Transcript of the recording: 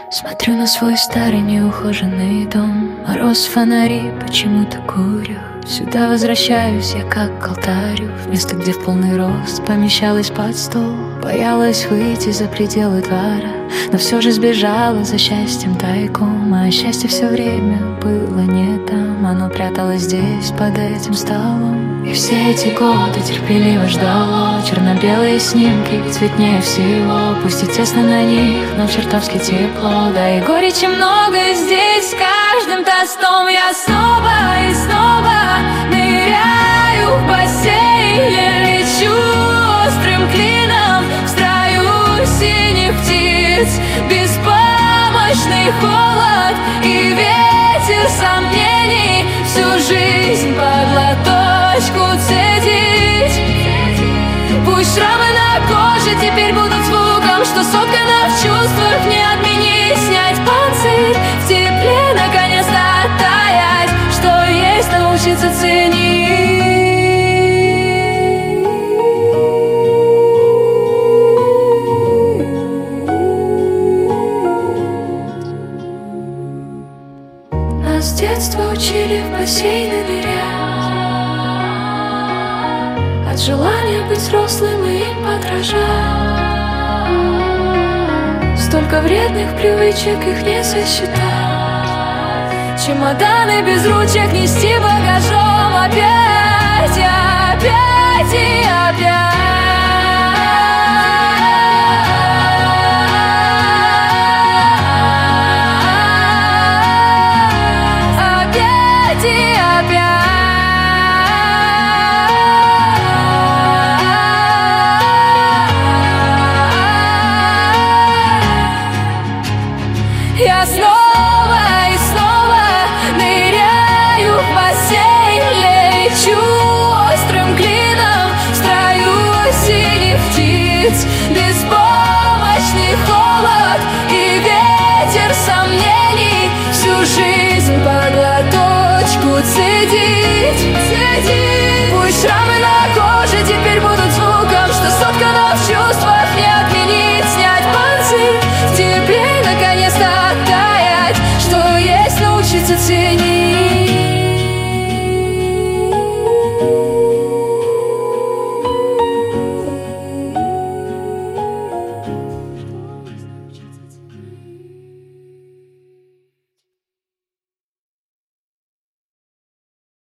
Смотрю на свой старый неухоженный дом. Мороз, фонари, почему-то курю. Сюда возвращаюсь я как к алтарю, в место, где в полный рост помещалась под стол. Боялась выйти за пределы двора, но все же сбежала за счастьем тайком. А счастье все время было не там, оно пряталось здесь, под этим столом. И все эти годы терпеливо ждала черно-белые снимки, ведь цветнее всего. Пусть и тесно на них, но чертовски тепло. Да и горечи много здесь, с каждым тостом я снова и снова ныряю в бассейн. Я лечу острым клином в строю синих птиц. Беспомощный холод и ветер сомнений всю жизнь под лоточку цедить. Пусть шрамы на коже теперь будут звуком, что соткано в чувствах не отменить. Снять панцирь, в тепле наконец-то оттаять, что есть научиться ценить. Нас с детства учили в бассейны нырять, от желания быть взрослым и им подражать. Столько вредных привычек, их не сосчитать. Чемоданы без ручек нести багажом опять и опять.